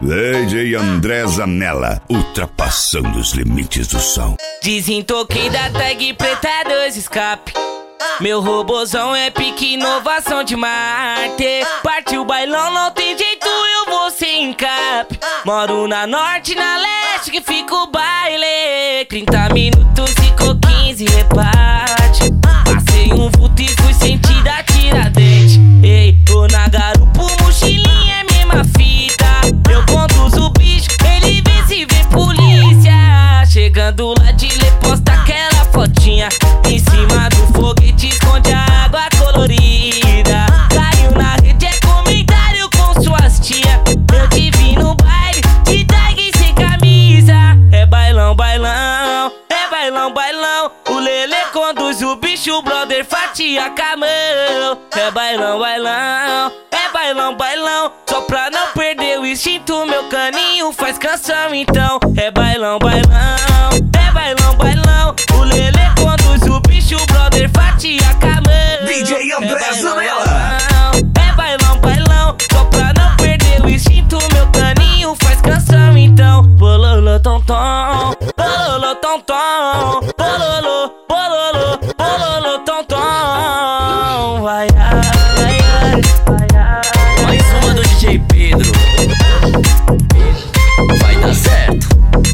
DJ André Zanella, ultrapassando os limites do som. Desentoquei da tag preta 2 escape. Meu robozão é pique inovação de Marte. Partiu o bailão, não tem jeito, eu vou sem encape. Moro na norte, na leste, que fica o baile. 30 minutos, ficou 15, reparte. Passei um vulto e fui sentir da Tiradentes. Ei, tô na garupa, mochilinha é mesma fita. Eu conduzo o bicho, ele vê se vê polícia. Chegando lá de lê, posta aquela fotinha. Em cima do foguete esconde a água colorida. Caiu na rede, é comentário com suas tia. Eu te vi no baile, de tag sem camisa. É bailão, bailão, é bailão, bailão. O Lelê conduz o bicho, o brother fatia com a mão. É bailão, bailão, é bailão, bailão. Só pra não perder o instinto, meu caninho faz canção então. É bailão, bailão, é bailão, bailão. O Lelê conduz o bicho, o brother fatia com a mão. DJ André Zanella. É bailão, bailão. Só pra não perder o instinto, meu caninho faz canção então. Bololô, tom, tom, bololô, tom, tom, bololô, bololô, bololô, tom, tom. Vai, vai, vai, vai. Mais uma do DJ Pedro. Vai dar certo.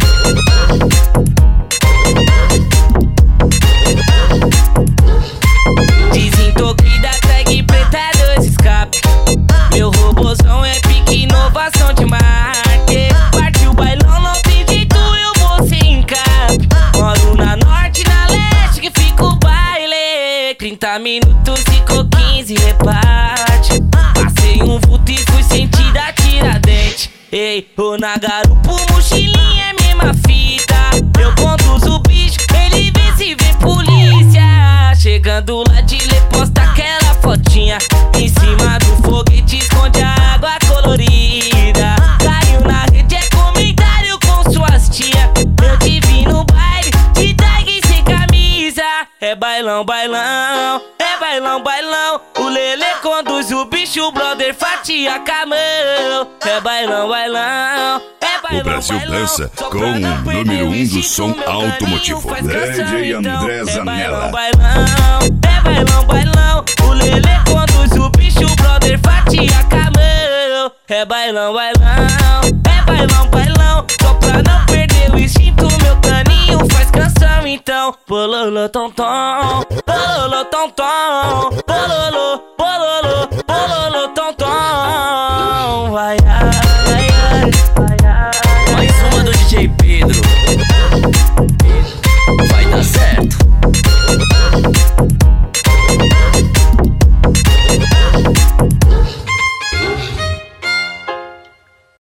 Desentoquei da tag preta 2 escape. Meu robozão é pique inovação de Marte. Partiu o bailão, não tem jeito, eu vou sem encape. Moro na norte, na leste, que fica o baile. 30 minutos, ficou 15, reparte. Passei um vulto e fui sentir da Tiradentes. Ei, tô na garupa, mochilinha é mesma fita. Eu conduzo o bicho, ele vê se vê polícia. Chegando lá de lê, posta aquela fotinha. Em cima do foguete esconde a água colorida. Caiu na rede, é comentário com suas tia. Eu te vi no baile, de tag sem camisa. É bailão, bailão, é bailão, bailão. O Lelê conduz o bicho, o brother fatia com a mão. É bailão, bailão, é bailão, O Brasil bailão. dança Só com pra o não perder número o 1 do instinto, som meu automotivo, caninho faz canção, DJ então. André É Zanella. bailão, bailão, é bailão, bailão. O Lelê conduz o bicho, o brother fatia com a mão. É bailão, bailão, é bailão, bailão. Só pra não perder o instinto, meu caninho faz canção então. Bololô, tom, tom, bololô, tom, tom, bololô, bololô, bololô.